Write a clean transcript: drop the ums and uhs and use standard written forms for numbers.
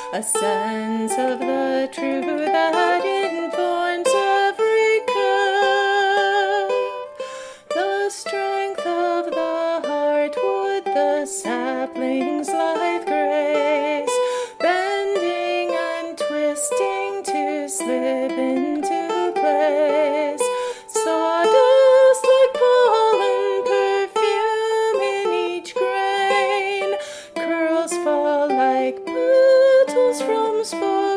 a sense of the truth that informs every curve. The strength of the heart would the sapling's lithe grace, bending and twisting to slip into place. Sawdust like pollen, perfume in each grain, curls fall like petals from spores.